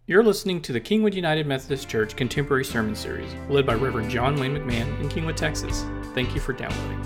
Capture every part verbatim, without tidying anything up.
You're listening to the Kingwood United Methodist Church Contemporary Sermon Series, led by Reverend John Wayne McMahon in Kingwood, Texas. Thank you for downloading.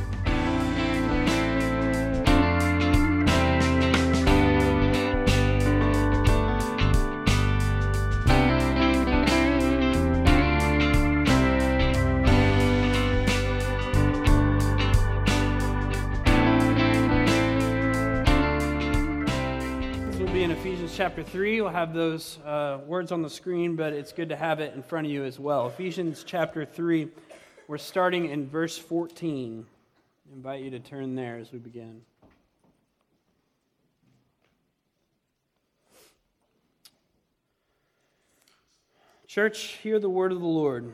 Chapter three, we'll have those uh, words on the screen, but it's good to have it in front of you as well. Ephesians chapter three, we're starting in verse fourteen. I invite you to turn there as we begin. Church, hear the word of the Lord.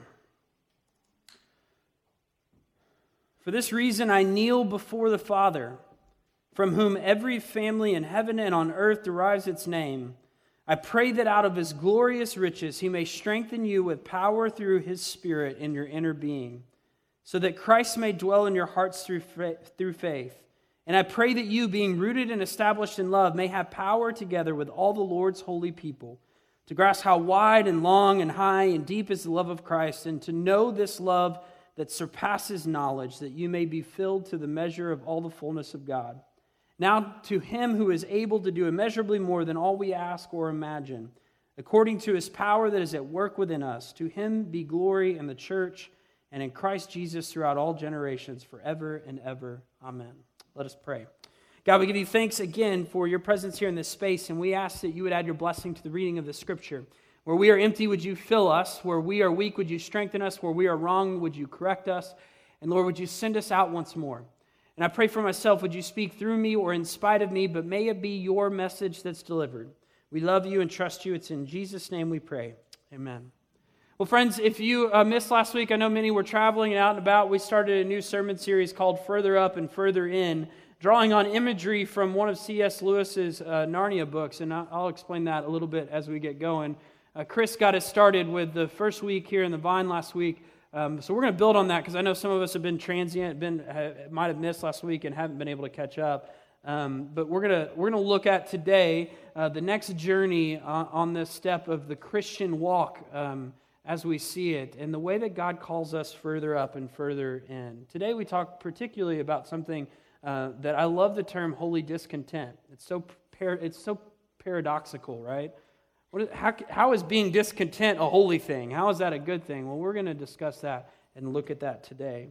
For this reason I kneel before the Father, from whom every family in heaven and on earth derives its name. I pray that out of his glorious riches he may strengthen you with power through his Spirit in your inner being, so that Christ may dwell in your hearts through through faith. And I pray that you, being rooted and established in love, may have power together with all the Lord's holy people to grasp how wide and long and high and deep is the love of Christ, and to know this love that surpasses knowledge, that you may be filled to the measure of all the fullness of God. Now to him who is able to do immeasurably more than all we ask or imagine, according to his power that is at work within us, to him be glory in the church and in Christ Jesus throughout all generations, forever and ever. Amen. Let us pray. God, we give you thanks again for your presence here in this space, and we ask that you would add your blessing to the reading of the Scripture. Where we are empty, would you fill us? Where we are weak, would you strengthen us? Where we are wrong, would you correct us? And Lord, would you send us out once more? And I pray for myself, would you speak through me or in spite of me, but may it be your message that's delivered. We love you and trust you. It's in Jesus' name we pray. Amen. Well, friends, if you uh, missed last week, I know many were traveling and out and about. We started a new sermon series called Further Up and Further In, drawing on imagery from one of C S Lewis's uh, Narnia books, and I'll explain that a little bit as we get going. Uh, Chris got us started with the first week here in the Vine last week. Um, so we're going to build on that because I know some of us have been transient, been uh, might have missed last week and haven't been able to catch up. Um, but we're going to we're going to look at today uh, the next journey on, on this step of the Christian walk um, as we see it, and the way that God calls us further up and further in. Today we talk particularly about something uh, that I love the term holy discontent. It's so par- it's so paradoxical, right? What is, how, how is being discontent a holy thing? How is that a good thing? Well, we're going to discuss that and look at that today.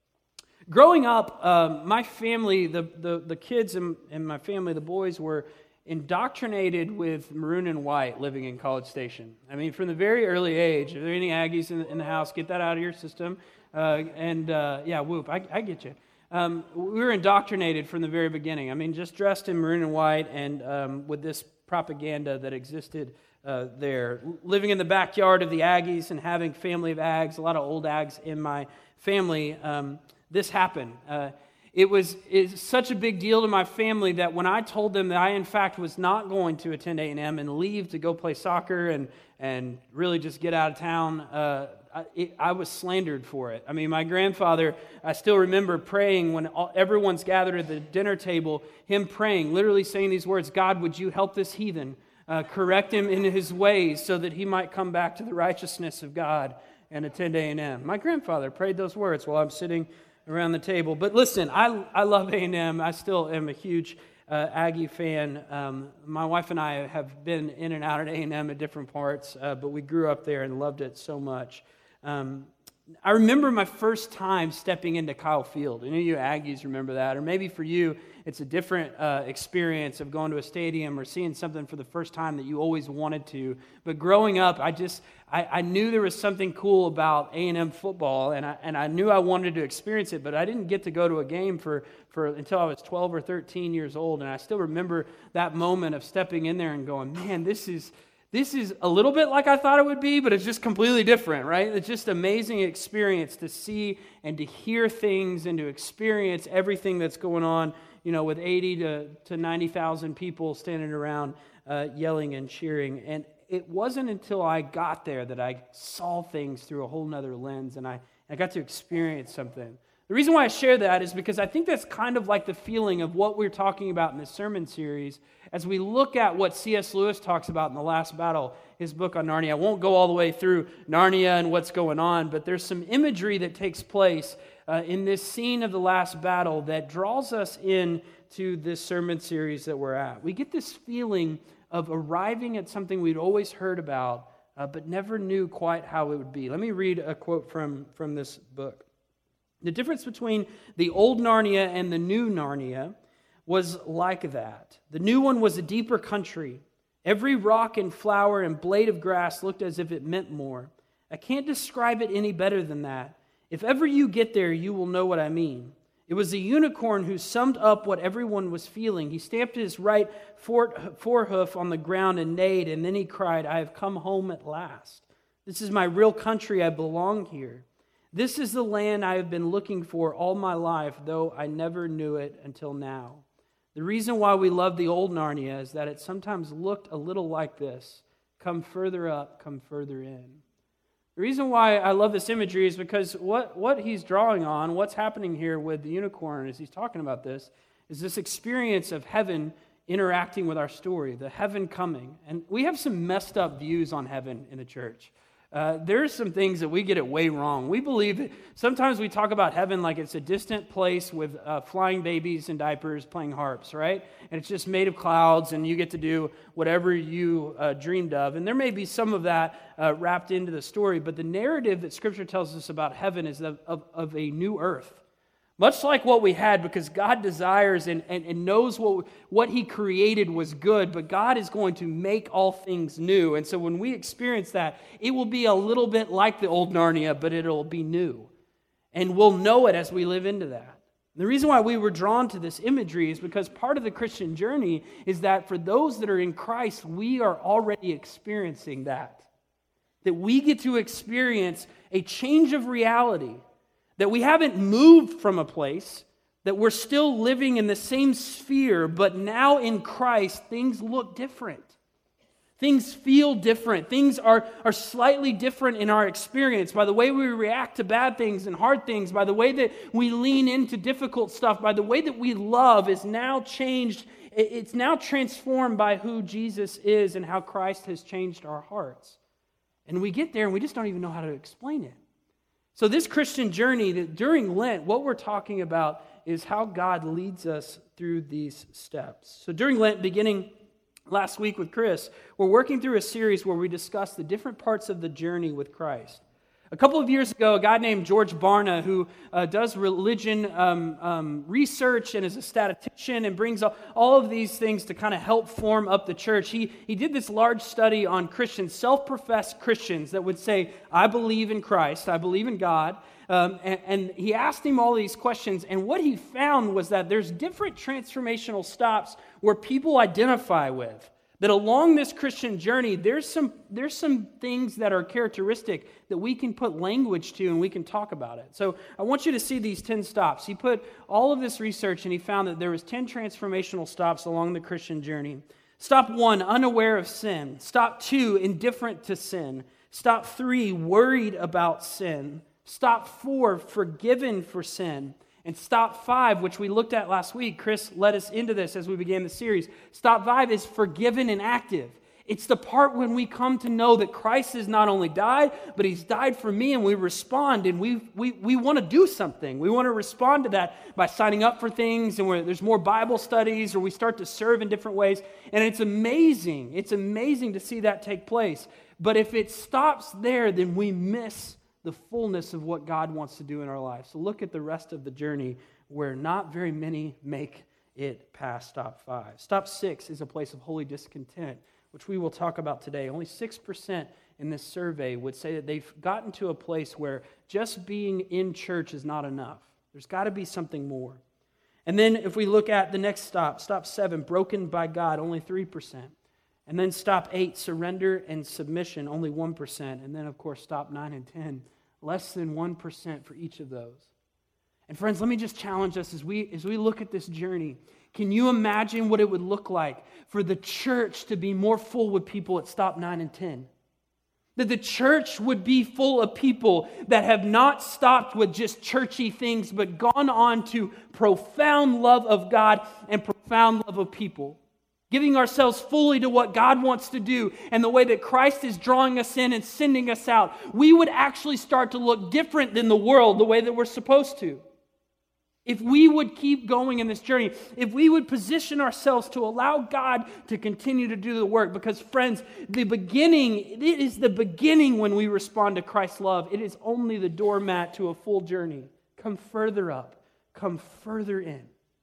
Growing up, uh, my family, the, the, the kids in, in my family, the boys, were indoctrinated with maroon and white living in College Station. I mean, from the very early age. Are there any Aggies in the, in the house? Get that out of your system. Uh, and, uh, yeah, whoop, I, I get you. Um, we were indoctrinated from the very beginning. I mean, just dressed in maroon and white and um, with this propaganda that existed Uh, there, living in the backyard of the Aggies and having family of Ags, a lot of old Ags in my family, um, this happened. Uh, it was it's such a big deal to my family that when I told them that I, in fact, was not going to attend A and M and leave to go play soccer and, and really just get out of town, uh, I, it, I was slandered for it. I mean, my grandfather, I still remember praying when all, everyone's gathered at the dinner table, him praying, literally saying these words, God, would you help this heathen? Uh, correct him in his ways so that he might come back to the righteousness of God and attend A and M. My grandfather prayed those words while I'm sitting around the table. But listen, I I love A and M. I still am a huge uh, Aggie fan. Um, my wife and I have been in and out at A and M at different parts, uh, but we grew up there and loved it so much. Um, I remember my first time stepping into Kyle Field. Any of you Aggies remember that? Or maybe for you, it's a different uh, experience of going to a stadium or seeing something for the first time that you always wanted to. But growing up, I just, I, I knew there was something cool about A and M football, and I and I knew I wanted to experience it, but I didn't get to go to a game for, for until I was twelve or thirteen years old. And I still remember that moment of stepping in there and going, man, this is... This is a little bit like I thought it would be, but it's just completely different, right? It's just an amazing experience to see and to hear things and to experience everything that's going on, you know, with eighty to ninety thousand people standing around uh, yelling and cheering. And it wasn't until I got there that I saw things through a whole nother lens, and I, I got to experience something The reason why I share that is because I think that's kind of like the feeling of what we're talking about in this sermon series as we look at what C S Lewis talks about in The Last Battle, his book on Narnia. I won't go all the way through Narnia and what's going on, but there's some imagery that takes place uh, in this scene of the last battle that draws us into this sermon series that we're at. We get this feeling of arriving at something we'd always heard about, uh, but never knew quite how it would be. Let me read a quote from, from this book. The difference between the old Narnia and the new Narnia was like that. The new one was a deeper country. Every rock and flower and blade of grass looked as if it meant more. I can't describe it any better than that. If ever you get there, you will know what I mean. It was a unicorn who summed up what everyone was feeling. He stamped his right forehoof on the ground and neighed, and then he cried, I have come home at last. This is my real country. I belong here. This is the land I have been looking for all my life, though I never knew it until now. The reason why we love the old Narnia is that it sometimes looked a little like this. Come further up, come further in. The reason why I love this imagery is because what, what he's drawing on, what's happening here with the unicorn as he's talking about this, is this experience of heaven interacting with our story, the heaven coming. And we have some messed up views on heaven in the church. Uh, there's some things that we get it way wrong. We believe that sometimes we talk about heaven like it's a distant place with uh, flying babies in diapers playing harps, right? And it's just made of clouds and you get to do whatever you uh, dreamed of. And there may be some of that uh, wrapped into the story, but the narrative that Scripture tells us about heaven is of, of, of a new earth. Much like what we had, because God desires and, and, and knows what, what He created was good, but God is going to make all things new. And so when we experience that, it will be a little bit like the old Narnia, but it'll be new. And we'll know it as we live into that. The reason why we were drawn to this imagery is because part of the Christian journey is that for those that are in Christ, we are already experiencing that. That we get to experience a change of reality. That we haven't moved from a place, that we're still living in the same sphere, but now in Christ, things look different. Things feel different. Things are, are slightly different in our experience by the way we react to bad things and hard things, by the way that we lean into difficult stuff, by the way that we love is now changed. It's now transformed by who Jesus is and how Christ has changed our hearts. And we get there and we just don't even know how to explain it. So this Christian journey, that during Lent, what we're talking about is how God leads us through these steps. So during Lent, beginning last week with Chris, we're working through a series where we discuss the different parts of the journey with Christ. A couple of years ago, a guy named George Barna, who uh, does religion um, um, research and is a statistician and brings all, all of these things to kind of help form up the church, he, he did this large study on Christians, self-professed Christians that would say, I believe in Christ, I believe in God, um, and, and he asked him all these questions, and what he found was that there's different transformational stops where people identify with. That along this Christian journey, there's some there's some things that are characteristic that we can put language to and we can talk about it. So I want you to see these ten stops. He put all of this research and he found that there was ten transformational stops along the Christian journey. Stop one, unaware of sin. Stop two, indifferent to sin. Stop three, worried about sin. Stop four, forgiven for sin. And stop five, which we looked at last week, Chris led us into this as we began the series. Stop five is forgiven and active. It's the part when we come to know that Christ has not only died, but He's died for me, and we respond, and we we we want to do something. We want to respond to that by signing up for things, and where there's more Bible studies, or we start to serve in different ways. And it's amazing. It's amazing to see that take place. But if it stops there, then we miss the fullness of what God wants to do in our lives. So look at the rest of the journey where not very many make it past stop five. Stop six is a place of holy discontent, which we will talk about today. Only six percent in this survey would say that they've gotten to a place where just being in church is not enough. There's got to be something more. And then if we look at the next stop, stop seven, broken by God, only three percent. And then stop eight, surrender and submission, only one percent. And then, of course, stop nine and ten, less than one percent for each of those. And friends, let me just challenge us as we as we look at this journey. Can you imagine what it would look like for the church to be more full with people at stop nine and ten? That the church would be full of people that have not stopped with just churchy things, but gone on to profound love of God and profound love of people. Giving ourselves fully to what God wants to do and the way that Christ is drawing us in and sending us out. We would actually start to look different than the world the way that we're supposed to. If we would keep going in this journey, if we would position ourselves to allow God to continue to do the work, because friends, the beginning, it is the beginning when we respond to Christ's love. It is only the doormat to a full journey. Come further up, come further in.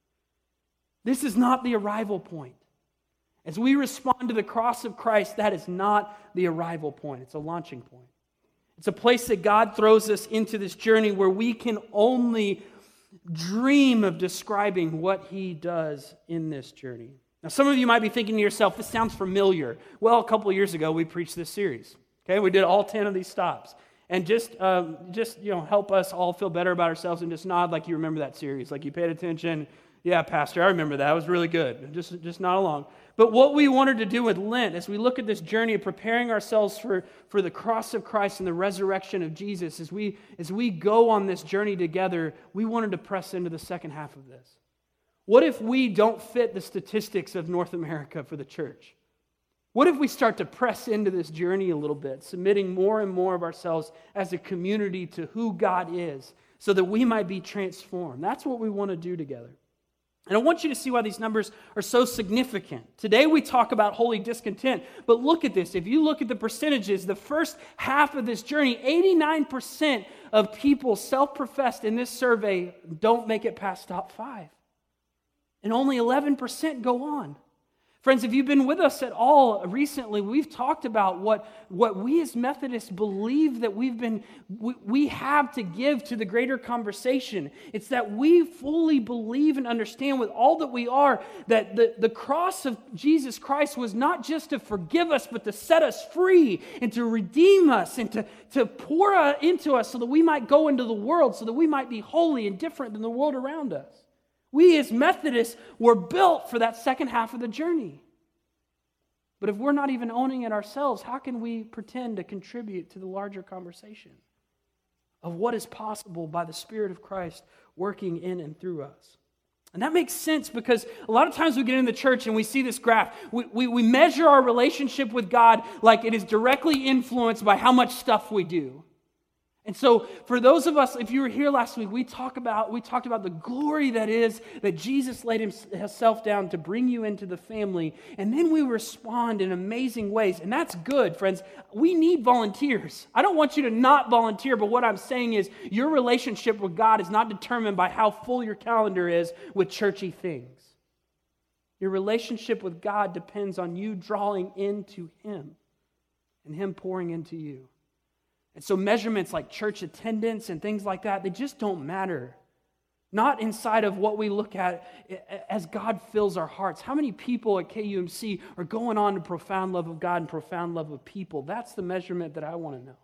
This is not the arrival point. As we respond to the cross of Christ, that is not the arrival point. It's a launching point. It's a place that God throws us into this journey where we can only dream of describing what He does in this journey. Now, some of you might be thinking to yourself, this sounds familiar. Well, a couple of years ago, we preached this series. Okay, we did all ten of these stops. And just, um, just you know, help us all feel better about ourselves and just nod like you remember that series, like you paid attention. Yeah, Pastor, I remember that. It was really good. Just, just nod along. But what we wanted to do with Lent, as we look at this journey of preparing ourselves for, for the cross of Christ and the resurrection of Jesus, as we, as we go on this journey together, we wanted to press into the second half of this. What if we don't fit the statistics of North America for the church? What if we start to press into this journey a little bit, submitting more and more of ourselves as a community to who God is, so that we might be transformed? That's what we want to do together. And I want you to see why these numbers are so significant. Today we talk about holy discontent, but look at this. If you look at the percentages, the first half of this journey, eighty-nine percent of people self-professed in this survey don't make it past top five. And only eleven percent go on. Friends, if you've been with us at all recently, we've talked about what, what we as Methodists believe that we've been, we, we have to give to the greater conversation. It's that we fully believe and understand with all that we are that the, the cross of Jesus Christ was not just to forgive us, but to set us free and to redeem us and to, to pour into us so that we might go into the world, so that we might be holy and different than the world around us. We as Methodists were built for that second half of the journey. But if we're not even owning it ourselves, how can we pretend to contribute to the larger conversation of what is possible by the Spirit of Christ working in and through us? And that makes sense because a lot of times we get in the church and we see this graph. We, we, we measure our relationship with God like it is directly influenced by how much stuff we do. And so for those of us, if you were here last week, we talk about we talked about the glory that is that Jesus laid himself down to bring you into the family, and then we respond in amazing ways. And that's good, friends. We need volunteers. I don't want you to not volunteer, but what I'm saying is your relationship with God is not determined by how full your calendar is with churchy things. Your relationship with God depends on you drawing into Him and Him pouring into you. And so measurements like church attendance and things like that, they just don't matter. Not inside of what we look at as God fills our hearts. How many people at K U M C are going on to profound love of God and profound love of people? That's the measurement that I want to know.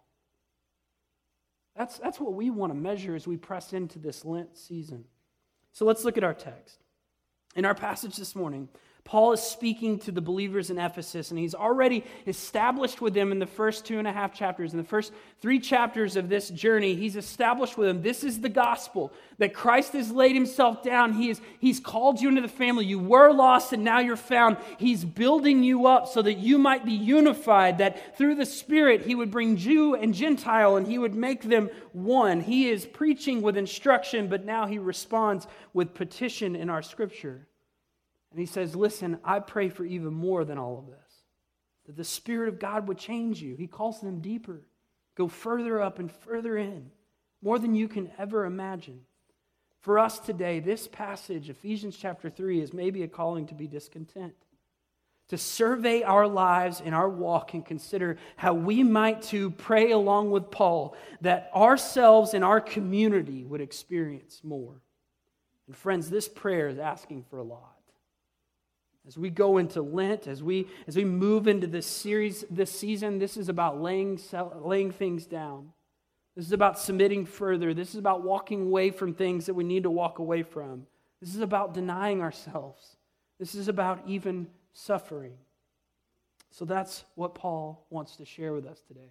That's, that's what we want to measure as we press into this Lent season. So let's look at our text. In our passage this morning, Paul is speaking to the believers in Ephesus, and he's already established with them in the first two and a half chapters. In the first three chapters of this journey, he's established with them, this is the gospel, that Christ has laid himself down. He is, he's called you into the family. You were lost, and now you're found. He's building you up so that you might be unified, that through the Spirit, he would bring Jew and Gentile, and he would make them one. He is preaching with instruction, but now he responds with petition in our Scripture. And he says, listen, I pray for even more than all of this. That the Spirit of God would change you. He calls them deeper. Go further up and further in. More than you can ever imagine. For us today, this passage, Ephesians chapter three, is maybe a calling to be discontent. To survey our lives and our walk and consider how we might too pray along with Paul that ourselves and our community would experience more. And friends, this prayer is asking for a lot. As we go into Lent, as we as we move into this series, this season, this is about laying laying things down. This is about submitting further. This is about walking away from things that we need to walk away from. This is about denying ourselves. This is about even suffering. So that's what Paul wants to share with us today.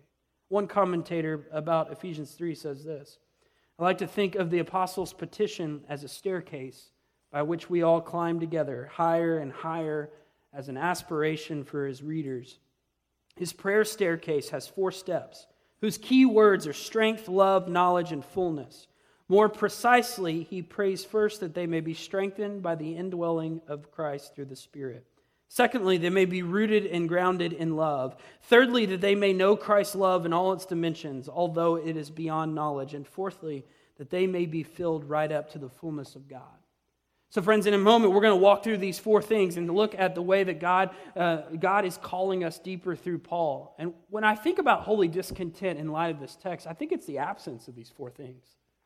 One commentator about Ephesians three says this: I like to think of the apostles' petition as a staircase by which we all climb together, higher and higher, as an aspiration for his readers. His prayer staircase has four steps, whose key words are strength, love, knowledge, and fullness. More precisely, he prays first that they may be strengthened by the indwelling of Christ through the Spirit. Secondly, they may be rooted and grounded in love. Thirdly, that they may know Christ's love in all its dimensions, although it is beyond knowledge. And fourthly, that they may be filled right up to the fullness of God. So friends, in a moment, we're going to walk through these four things and look at the way that God, uh, God is calling us deeper through Paul. And when I think about holy discontent in light of this text, I think it's the absence of these four things.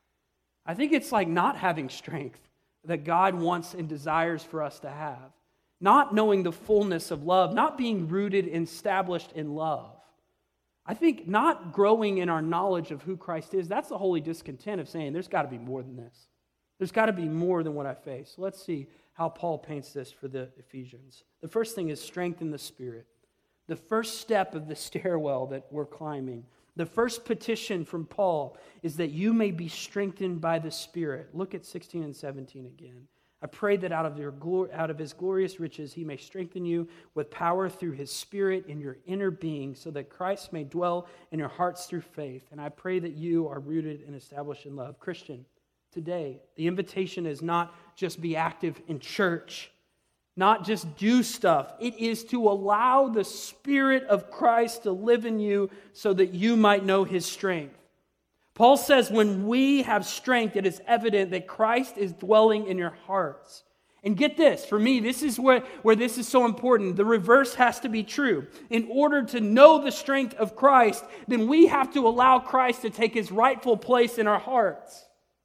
I think it's like not having strength that God wants and desires for us to have. Not knowing the fullness of love, not being rooted and established in love. I think not growing in our knowledge of who Christ is, that's the holy discontent of saying there's got to be more than this. There's got to be more than what I face. So let's see how Paul paints this for the Ephesians. The first thing is strength in the Spirit. The first step of the stairwell that we're climbing. The first petition from Paul is that you may be strengthened by the Spirit. Look at sixteen and seventeen again. I pray that out of your glory, out of his glorious riches he may strengthen you with power through his Spirit in your inner being, so that Christ may dwell in your hearts through faith. And I pray that you are rooted and established in love. Christian, today, the invitation is not just be active in church, not just do stuff. It is to allow the Spirit of Christ to live in you so that you might know his strength. Paul says when we have strength, it is evident that Christ is dwelling in your hearts. And get this, for me, this is where, where this is so important. The reverse has to be true. In order to know the strength of Christ, then we have to allow Christ to take his rightful place in our hearts.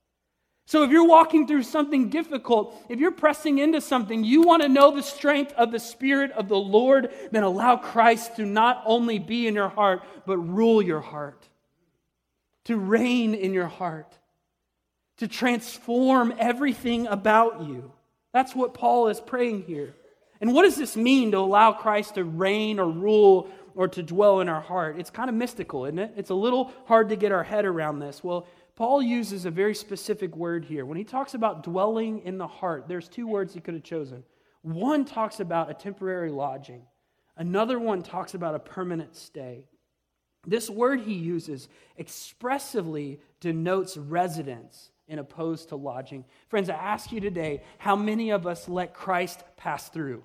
So if you're walking through something difficult, if you're pressing into something, you want to know the strength of the Spirit of the Lord, then allow Christ to not only be in your heart, but rule your heart. To reign in your heart, to transform everything about you. That's what Paul is praying here. And what does this mean to allow Christ to reign or rule or to dwell in our heart? It's kind of mystical, isn't it? It's a little hard to get our head around this. Well, Paul uses a very specific word here. When he talks about dwelling in the heart, there's two words he could have chosen. One talks about a temporary lodging. Another one talks about a permanent stay. This word he uses expressively denotes residence in opposed to lodging. Friends, I ask you today, how many of us let Christ pass through?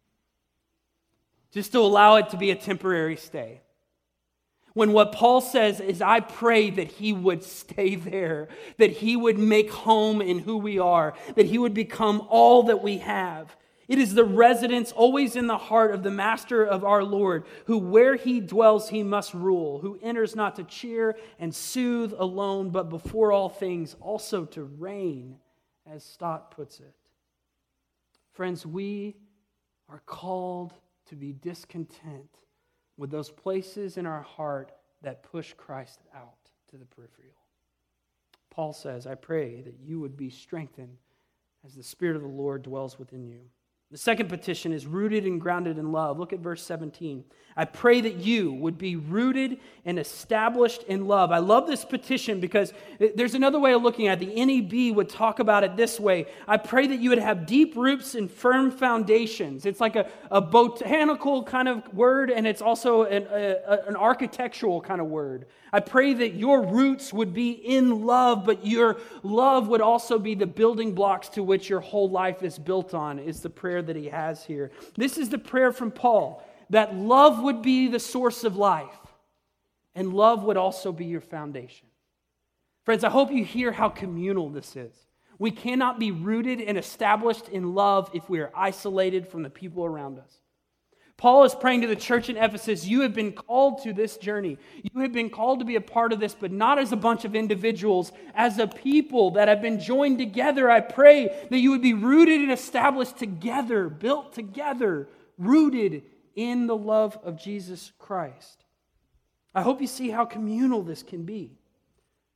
Just to allow it to be a temporary stay. When what Paul says is, I pray that he would stay there, that he would make home in who we are, that he would become all that we have. It is the residence always in the heart of the Master of our Lord, who where he dwells he must rule, who enters not to cheer and soothe alone, but before all things also to reign, as Stott puts it. Friends, we are called to be discontent with those places in our heart that push Christ out to the peripheral. Paul says, I pray that you would be strengthened as the Spirit of the Lord dwells within you. The second petition is rooted and grounded in love. Look at verse seventeen. I pray that you would be rooted and established in love. I love this petition because there's another way of looking at it. The N E B would talk about it this way. I pray that you would have deep roots and firm foundations. It's like a, a botanical kind of word, and it's also an, a, an architectural kind of word. I pray that your roots would be in love, but your love would also be the building blocks to which your whole life is built on, is the prayer that he has here. This is the prayer from Paul, that love would be the source of life, and love would also be your foundation. Friends, I hope you hear how communal this is. We cannot be rooted and established in love if we are isolated from the people around us. Paul is praying to the church in Ephesus, you have been called to this journey. You have been called to be a part of this, but not as a bunch of individuals, as a people that have been joined together. I pray that you would be rooted and established together, built together, rooted in the love of Jesus Christ. I hope you see how communal this can be.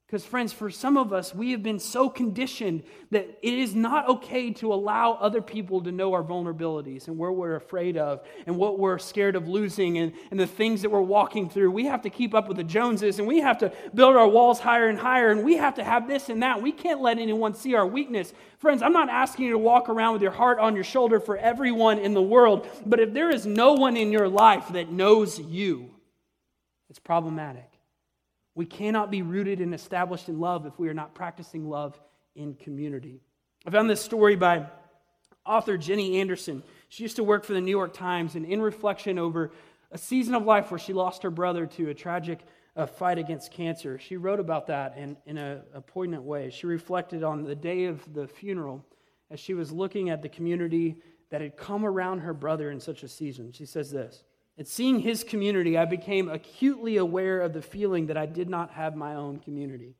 Because friends, for some of us, we have been so conditioned that it is not okay to allow other people to know our vulnerabilities and where we're afraid of and what we're scared of losing and, and the things that we're walking through. We have to keep up with the Joneses, and we have to build our walls higher and higher, and we have to have this and that. We can't let anyone see our weakness. Friends, I'm not asking you to walk around with your heart on your shoulder for everyone in the world, but if there is no one in your life that knows you, it's problematic. We cannot be rooted and established in love if we are not practicing love in community. I found this story by author Jenny Anderson. She used to work for the New York Times, and in reflection over a season of life where she lost her brother to a tragic uh, fight against cancer, she wrote about that in, in a, a poignant way. She reflected on the day of the funeral as she was looking at the community that had come around her brother in such a season. She says this: "And seeing his community, I became acutely aware of the feeling that I did not have my own community.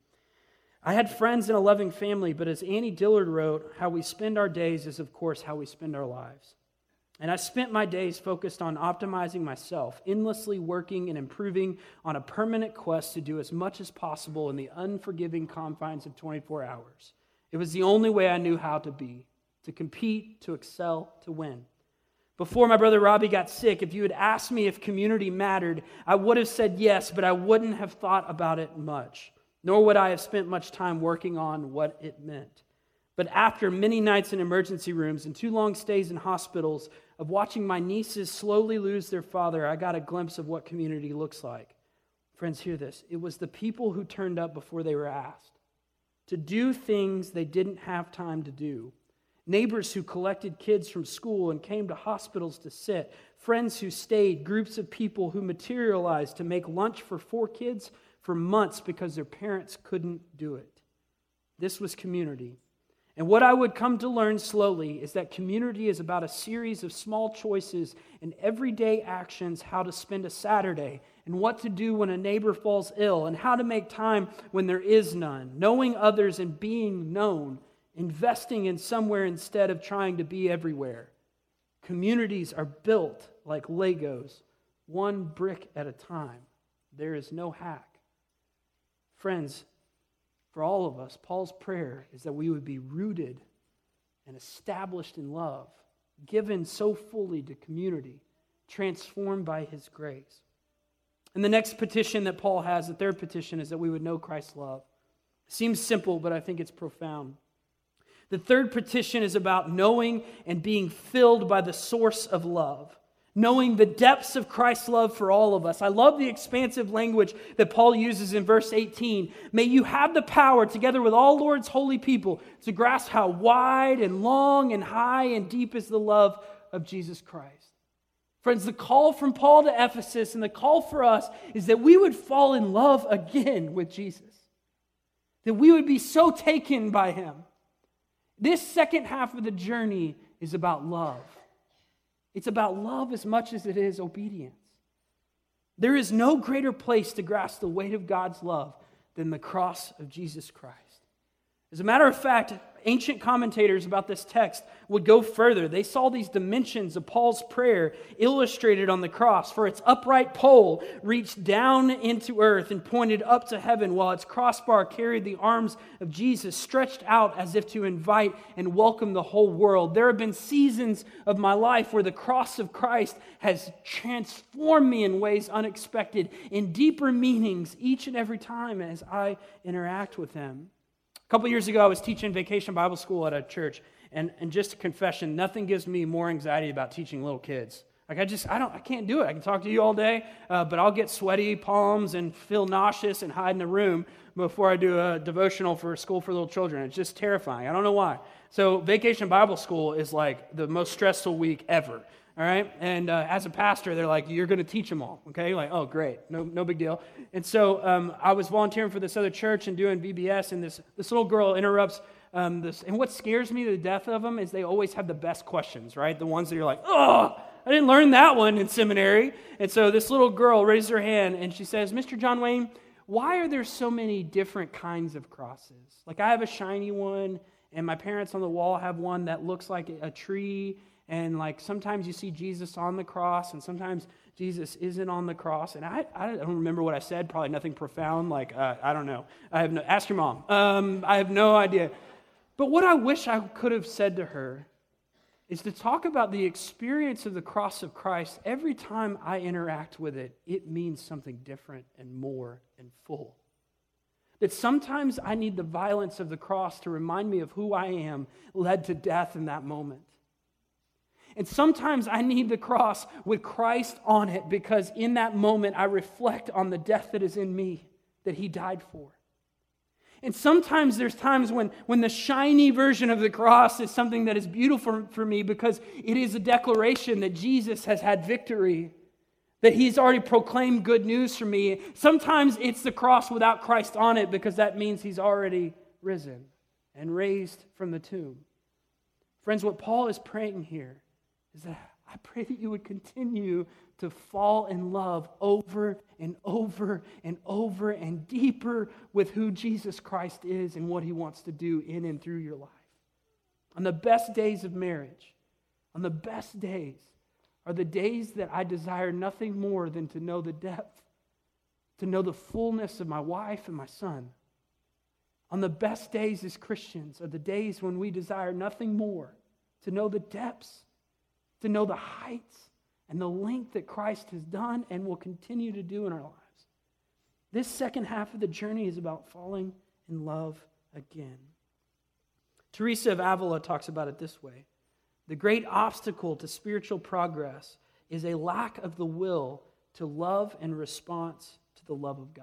I had friends and a loving family, but as Annie Dillard wrote, how we spend our days is, of course, how we spend our lives. And I spent my days focused on optimizing myself, endlessly working and improving on a permanent quest to do as much as possible in the unforgiving confines of twenty-four hours. It was the only way I knew how to be, to compete, to excel, to win. Before my brother Robbie got sick, if you had asked me if community mattered, I would have said yes, but I wouldn't have thought about it much, nor would I have spent much time working on what it meant. But after many nights in emergency rooms and two long stays in hospitals, of watching my nieces slowly lose their father, I got a glimpse of what community looks like. Friends, hear this. It was the people who turned up before they were asked, to do things they didn't have time to do. Neighbors who collected kids from school and came to hospitals to sit. Friends who stayed. Groups of people who materialized to make lunch for four kids for months because their parents couldn't do it. This was community. And what I would come to learn slowly is that community is about a series of small choices and everyday actions, how to spend a Saturday and what to do when a neighbor falls ill and how to make time when there is none, knowing others and being known, investing in somewhere instead of trying to be everywhere. Communities are built like Legos, one brick at a time. There is no hack. Friends, for all of us, Paul's prayer is that we would be rooted and established in love, given so fully to community, transformed by his grace. And the next petition that Paul has, the third petition, is that we would know Christ's love. It seems simple, but I think it's profound. The third petition is about knowing and being filled by the source of love, knowing the depths of Christ's love for all of us. I love the expansive language that Paul uses in verse eighteen. May you have the power, together with all Lord's holy people, to grasp how wide and long and high and deep is the love of Jesus Christ. Friends, the call from Paul to Ephesus and the call for us is that we would fall in love again with Jesus, that we would be so taken by him. This second half of the journey is about love. It's about love as much as it is obedience. There is no greater place to grasp the weight of God's love than the cross of Jesus Christ. As a matter of fact, ancient commentators about this text would go further. They saw these dimensions of Paul's prayer illustrated on the cross. For its upright pole reached down into earth and pointed up to heaven, while its crossbar carried the arms of Jesus stretched out as if to invite and welcome the whole world. There have been seasons of my life where the cross of Christ has transformed me in ways unexpected, in deeper meanings each and every time as I interact with him. A couple years ago, I was teaching Vacation Bible School at a church, and, and just a confession, nothing gives me more anxiety about teaching little kids. Like I just, I don't, I can't do it. I can talk to you all day, uh, but I'll get sweaty palms and feel nauseous and hide in a room before I do a devotional for School for Little Children. It's just terrifying. I don't know why. So Vacation Bible School is like the most stressful week ever. All right, and uh, as a pastor, they're like, you're going to teach them all, okay? Like, oh, great, no no big deal. And so um, I was volunteering for this other church and doing V B S, and this, this little girl interrupts um, this. And what scares me to the death of them is they always have the best questions, right? The ones that you're like, oh, I didn't learn that one in seminary. And so this little girl raises her hand, and she says, Mister John Wayne, why are there so many different kinds of crosses? Like, I have a shiny one, and my parents on the wall have one that looks like a tree. And like sometimes you see Jesus on the cross, and sometimes Jesus isn't on the cross, and I, I don't remember what I said, probably nothing profound, like, uh, I don't know. I have no, ask your mom. Um, I have no idea. But what I wish I could have said to her is to talk about the experience of the cross of Christ. Every time I interact with it, it means something different and more and full. That sometimes I need the violence of the cross to remind me of who I am, led to death in that moment. And sometimes I need the cross with Christ on it because in that moment I reflect on the death that is in me, that He died for. And sometimes there's times when, when the shiny version of the cross is something that is beautiful for me because it is a declaration that Jesus has had victory, that He's already proclaimed good news for me. Sometimes it's the cross without Christ on it because that means He's already risen and raised from the tomb. Friends, what Paul is praying here is that I pray that you would continue to fall in love over and over and over and deeper with who Jesus Christ is and what He wants to do in and through your life. On the best days of marriage, on the best days, are the days that I desire nothing more than to know the depth, to know the fullness of my wife and my son. On the best days as Christians are the days when we desire nothing more to know the depths, to know the heights and the length that Christ has done and will continue to do in our lives. This second half of the journey is about falling in love again. Teresa of Avila talks about it this way. The great obstacle to spiritual progress is a lack of the will to love in response to the love of God.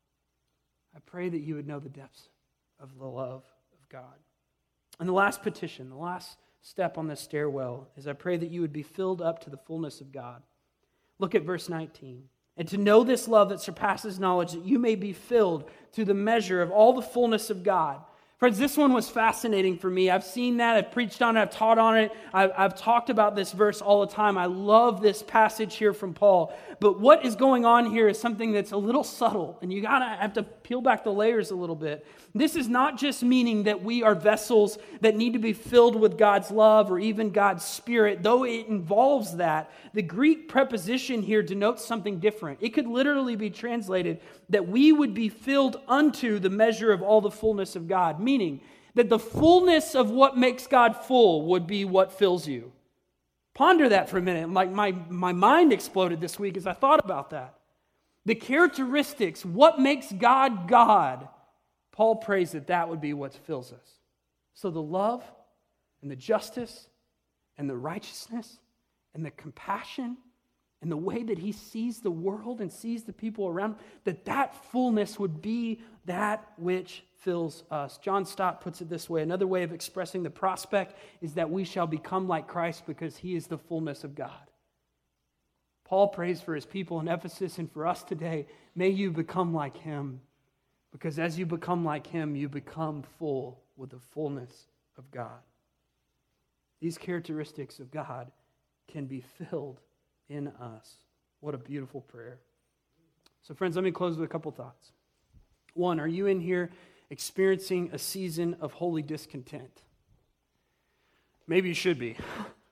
I pray that you would know the depths of the love of God. And the last petition, the last step on this stairwell is I pray that you would be filled up to the fullness of God. Look at verse nineteen. And to know this love that surpasses knowledge, that you may be filled to the measure of all the fullness of God. Friends, this one was fascinating for me. I've seen that. I've preached on it. I've taught on it. I've, I've talked about this verse all the time. I love this passage here from Paul. But what is going on here is something that's a little subtle, and you gotta have to peel back the layers a little bit. This is not just meaning that we are vessels that need to be filled with God's love or even God's Spirit, though it involves that. The Greek preposition here denotes something different. It could literally be translated that we would be filled unto the measure of all the fullness of God, meaning that the fullness of what makes God full would be what fills you. Ponder that for a minute. Like my, my mind exploded this week as I thought about that. The characteristics, what makes God God, Paul prays that that would be what fills us. So the love and the justice and the righteousness and the compassion and the way that He sees the world and sees the people around, that that fullness would be that which fills us. John Stott puts it this way. Another way of expressing the prospect is that we shall become like Christ because He is the fullness of God. Paul prays for his people in Ephesus and for us today. May you become like Him, because as you become like Him, you become full with the fullness of God. These characteristics of God can be filled in us. What a beautiful prayer. So friends, let me close with a couple thoughts. One, are you in here experiencing a season of holy discontent? Maybe you should be.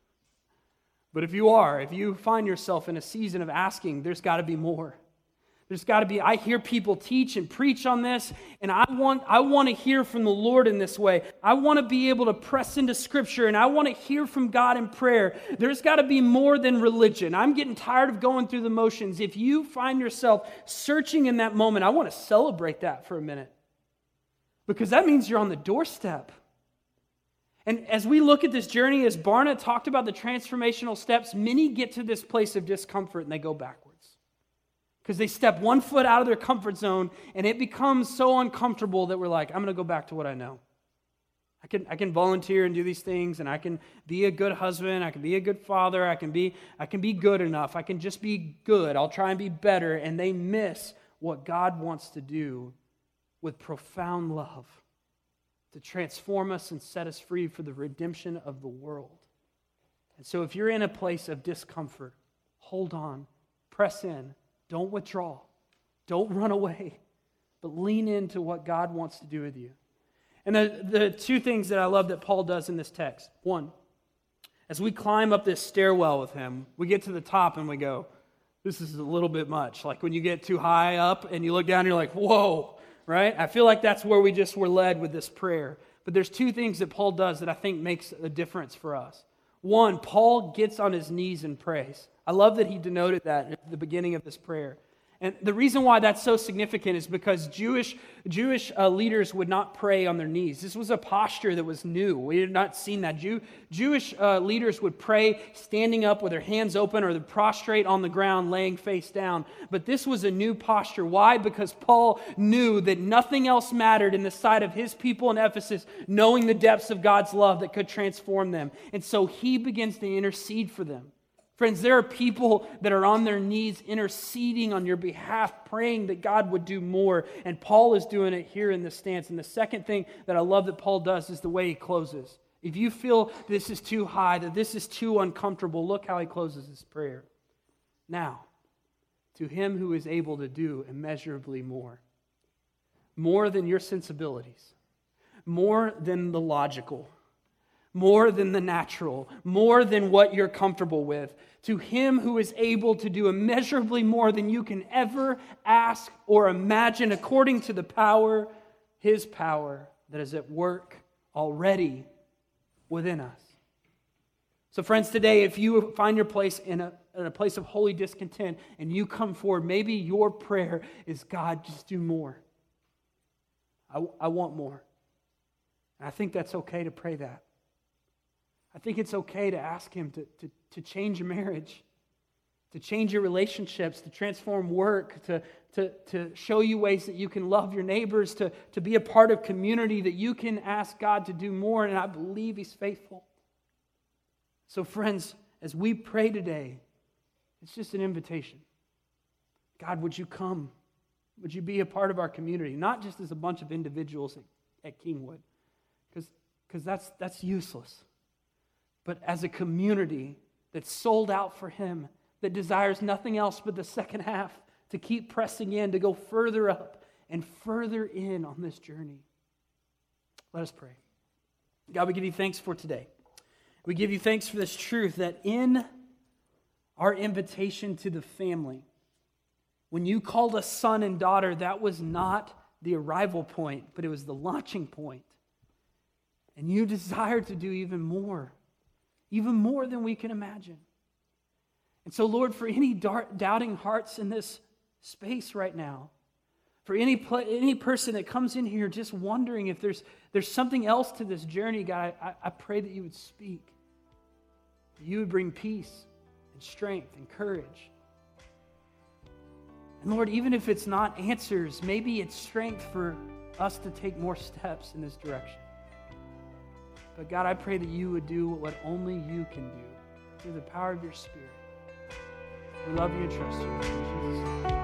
But if you are, if you find yourself in a season of asking, there's got to be more. There's got to be, I hear people teach and preach on this, and I want I want to hear from the Lord in this way. I want to be able to press into Scripture, and I want to hear from God in prayer. There's got to be more than religion. I'm getting tired of going through the motions. If you find yourself searching in that moment, I want to celebrate that for a minute, because that means you're on the doorstep. And as we look at this journey, as Barna talked about the transformational steps, many get to this place of discomfort and they go backwards. Because they step one foot out of their comfort zone and it becomes so uncomfortable that we're like, I'm going to go back to what I know. I can I can volunteer and do these things, and I can be a good husband, I can be a good father, I can be I can be good enough, I can just be good, I'll try and be better, and they miss what God wants to do with profound love to transform us and set us free for the redemption of the world. And so if you're in a place of discomfort, hold on, press in. Don't withdraw. Don't run away. But lean into what God wants to do with you. And the, the two things that I love that Paul does in this text. One, as we climb up this stairwell with him, we get to the top and we go, this is a little bit much. Like when you get too high up and you look down, you're like, whoa, right? I feel like that's where we just were led with this prayer. But there's two things that Paul does that I think makes a difference for us. One, Paul gets on his knees and prays. I love that he denoted that at the beginning of this prayer. And the reason why that's so significant is because Jewish Jewish uh, leaders would not pray on their knees. This was a posture that was new. We had not seen that. Jew, Jewish uh, leaders would pray standing up with their hands open or prostrate on the ground, laying face down. But this was a new posture. Why? Because Paul knew that nothing else mattered in the sight of his people in Ephesus, knowing the depths of God's love that could transform them. And so he begins to intercede for them. Friends, there are people that are on their knees interceding on your behalf, praying that God would do more. And Paul is doing it here in this stance. And the second thing that I love that Paul does is the way he closes. If you feel this is too high, that this is too uncomfortable, look how he closes his prayer. Now, to him who is able to do immeasurably more, more than your sensibilities, more than the logical, more than the natural, more than what you're comfortable with, to him who is able to do immeasurably more than you can ever ask or imagine, according to the power, his power that is at work already within us. So friends, today, if you find your place in a, in a place of holy discontent and you come forward, maybe your prayer is, God, just do more. I, I want more. And I think that's okay to pray that. I think it's okay to ask him to, to, to change your marriage, to change your relationships, to transform work, to, to, to show you ways that you can love your neighbors, to, to be a part of community, that you can ask God to do more, and I believe he's faithful. So friends, as we pray today, it's just an invitation. God, would you come? Would you be a part of our community? Not just as a bunch of individuals at, at Kingwood, because because that's that's useless. But as a community that's sold out for him, that desires nothing else but the second half, to keep pressing in, to go further up and further in on this journey. Let us pray. God, we give you thanks for today. We give you thanks for this truth that in our invitation to the family, when you called us son and daughter, that was not the arrival point, but it was the launching point. And you desire to do even more. Even more than we can imagine. And so, Lord, for any doubting hearts in this space right now, for any pl- any person that comes in here just wondering if there's there's something else to this journey, God, I, I pray that you would speak. That you would bring peace and strength and courage. And Lord, even if it's not answers, maybe it's strength for us to take more steps in this direction. But God, I pray that you would do what only you can do through the power of your Spirit. We love you and trust you. In Jesus' name.